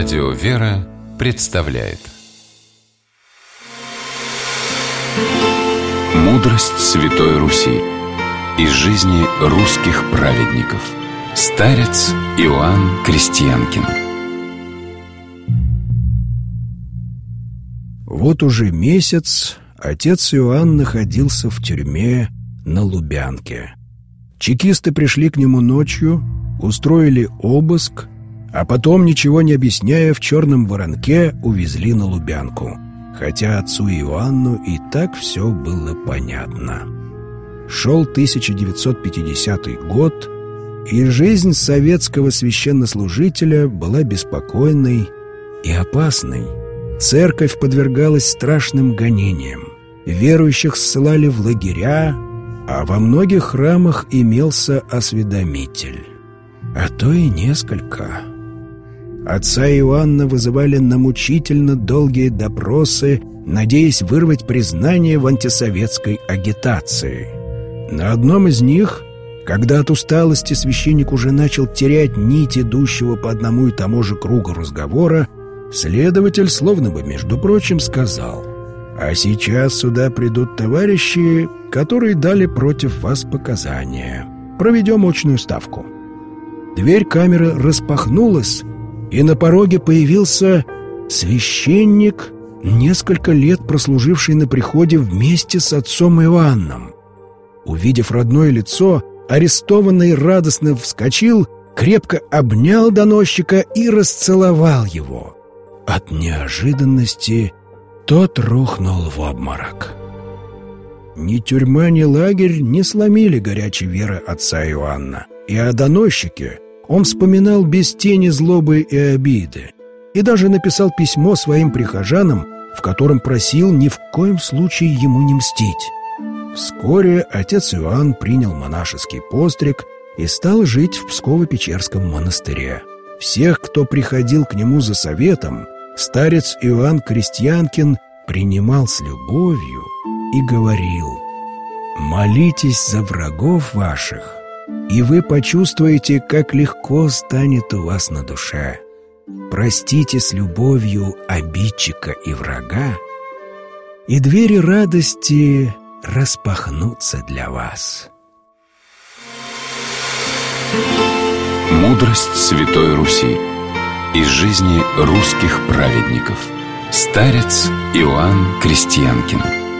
Радио «Вера» представляет мудрость Святой Руси из жизни русских праведников. Старец Иоанн Крестьянкин. Вот уже месяц отец Иоанн находился в тюрьме на Лубянке. Чекисты пришли к нему ночью, устроили обыск, а потом, ничего не объясняя, в черном воронке увезли на Лубянку. Хотя отцу Иоанну и так все было понятно. Шел 1950 год, и жизнь советского священнослужителя была беспокойной и опасной. Церковь подвергалась страшным гонениям. Верующих ссылали в лагеря, а во многих храмах имелся осведомитель. А то и несколько. Отца Иоанна вызывали на мучительно долгие допросы, надеясь вырвать признание в антисоветской агитации. На одном из них, когда от усталости священник уже начал терять нить идущего по одному и тому же кругу разговора, следователь, словно бы между прочим, сказал: «А сейчас сюда придут товарищи, которые дали против вас показания. Проведем очную ставку». Дверь камеры распахнулась, и на пороге появился священник, несколько лет прослуживший на приходе вместе с отцом Иоанном. Увидев родное лицо, арестованный радостно вскочил, крепко обнял доносчика и расцеловал его. От неожиданности тот рухнул в обморок. Ни тюрьма, ни лагерь не сломили горячей веры отца Иоанна, и о доносчике он вспоминал без тени злобы и обиды, и даже написал письмо своим прихожанам, в котором просил ни в коем случае ему не мстить. Вскоре отец Иоанн принял монашеский постриг и стал жить в Псково-Печерском монастыре. Всех, кто приходил к нему за советом, старец Иоанн Крестьянкин принимал с любовью и говорил: «Молитесь за врагов ваших, и вы почувствуете, как легко станет у вас на душе. Простите с любовью обидчика и врага, и двери радости распахнутся для вас». Мудрость Святой Руси из жизни русских праведников. Старец Иоанн Крестьянкин.